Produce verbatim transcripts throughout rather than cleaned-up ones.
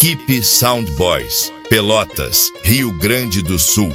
Equipe Sound Boys, Pelotas, Rio Grande do Sul.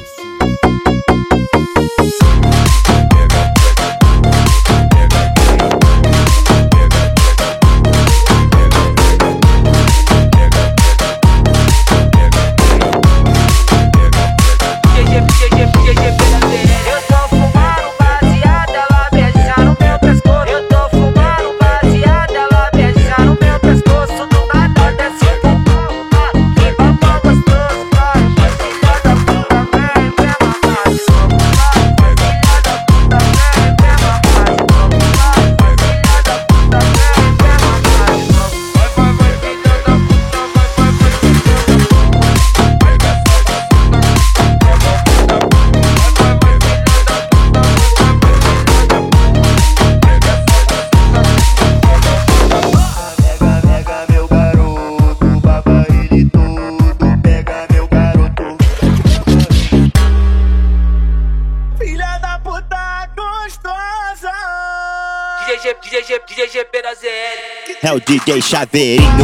D J G, D J G P da Z L. É o D J Chaveirinho.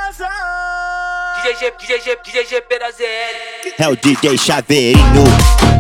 D J G, D J G, D J G P da Z L. É o D J Chaveirinho.